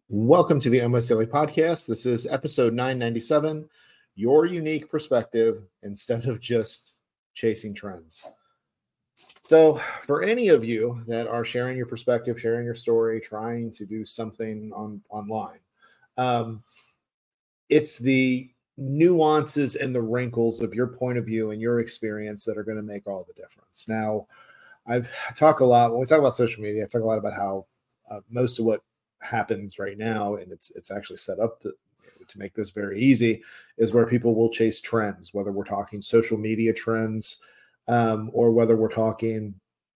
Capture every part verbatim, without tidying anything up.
Welcome to the M S Daily Podcast. This is episode nine ninety-seven, your unique perspective instead of just chasing trends. So, for any of you that are sharing your perspective, sharing your story, trying to do something on online, um, it's the nuances and the wrinkles of your point of view and your experience that are going to make all the difference. Now, I've I talk a lot when we talk about social media. I talk a lot about how uh, most of what happens right now, and it's it's actually set up to to make this very easy, is where people will chase trends, whether we're talking social media trends, um, or whether we're talking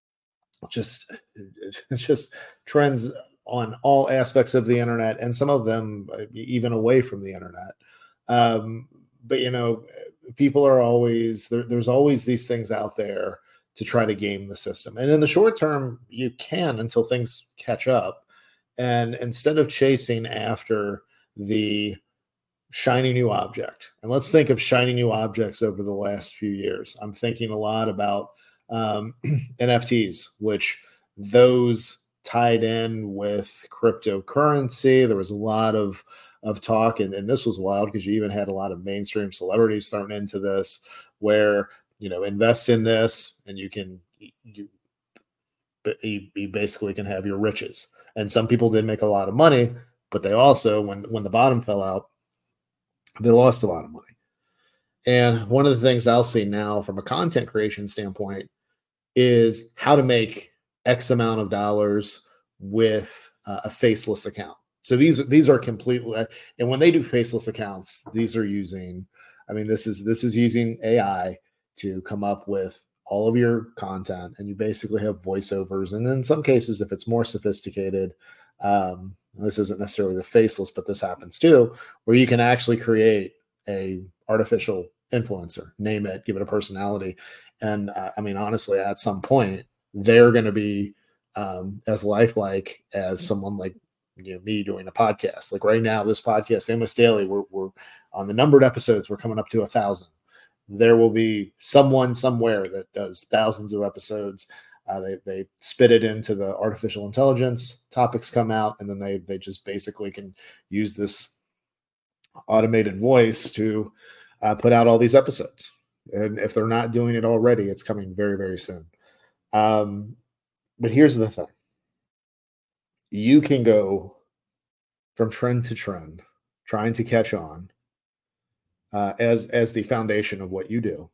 just just trends on all aspects of the internet, and some of them uh, even away from the internet. Um, but you know, people are always there, there's always these things out there to try to game the system. And in the short term, you can until things catch up. And instead of chasing after the shiny new object, and let's think of shiny new objects over the last few years. I'm thinking a lot about um, N F Ts, which those tied in with cryptocurrency. There was a lot of of talk, and, and this was wild because you even had a lot of mainstream celebrities thrown into this, where you know invest in this, and you can you, you, you basically can have your riches. And some people did make a lot of money, but they also, when when the bottom fell out, they lost a lot of money. And one of the things I'll see now from a content creation standpoint is how to make X amount of dollars with uh, a faceless account. So these these are completely, and when they do faceless accounts, these are using, I mean, this is this is using A I to come up with all of your content, and you basically have voiceovers. And in some cases, if it's more sophisticated, um, this isn't necessarily the faceless, but this happens too, where you can actually create a artificial influencer, name it, give it a personality. And uh, I mean, honestly, at some point, they're going to be um, as lifelike as someone like you know, me doing a podcast. Like right now, this podcast, M S Daily, we're, we're on the numbered episodes, we're coming up to a thousand. There will be someone somewhere that does thousands of episodes. Uh, they they spit it into the artificial intelligence. Topics come out, and then they they just basically can use this automated voice to uh, put out all these episodes. And if they're not doing it already, it's coming very very soon. Um, but here's the thing: you can go from trend to trend, trying to catch on uh, as as the foundation of what you do,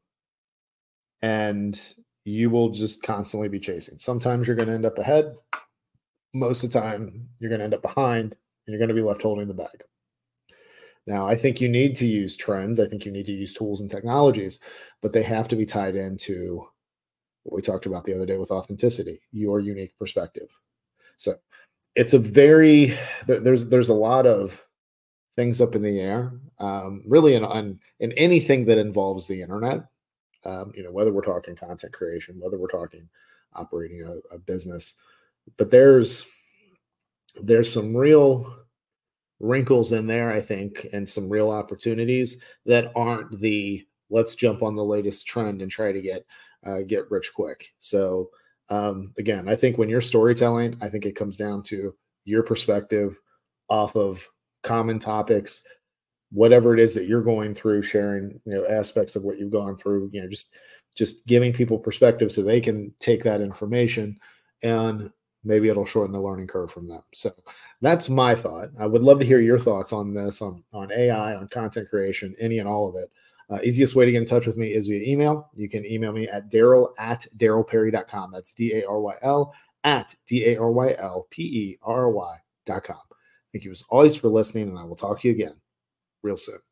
and you will just constantly be chasing. Sometimes you're going to end up ahead. Most of the time, you're going to end up behind, and you're going to be left holding the bag. Now, I think you need to use trends. I think you need to use tools and technologies, but they have to be tied into what we talked about the other day with authenticity, your unique perspective. So it's a very there's there's a lot of things up in the air, um, really in, on in anything that involves the internet. Um, you know, whether we're talking content creation, whether we're talking operating a, a business, but there's there's some real wrinkles in there, I think, and some real opportunities that aren't the let's jump on the latest trend and try to get uh, get rich quick. So um, again, I think when you're storytelling, I think it comes down to your perspective off of common topics, whatever it is that you're going through, sharing, you know, aspects of what you've gone through, you know, just, just giving people perspective so they can take that information and maybe it'll shorten the learning curve from them. So that's my thought. I would love to hear your thoughts on this, on, on A I, on content creation, any and all of it. Uh, easiest way to get in touch with me is via email. You can email me at Daryl at Daryl Perry dot com. That's D A R Y L at D A R Y L P E R R Y dot com. Thank you as always for listening, and I will talk to you again real soon.